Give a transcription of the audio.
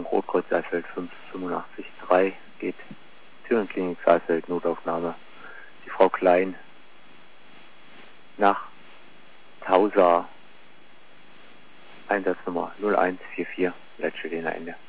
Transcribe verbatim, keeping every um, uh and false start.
Rotkreuz Saalfeld fünf fünfundachtzig drei geht Thürenklinik Saalfeld, Notaufnahme. Die Frau Klein nach Tausa, Einsatznummer null eins vier vier, Leitstelle Ende.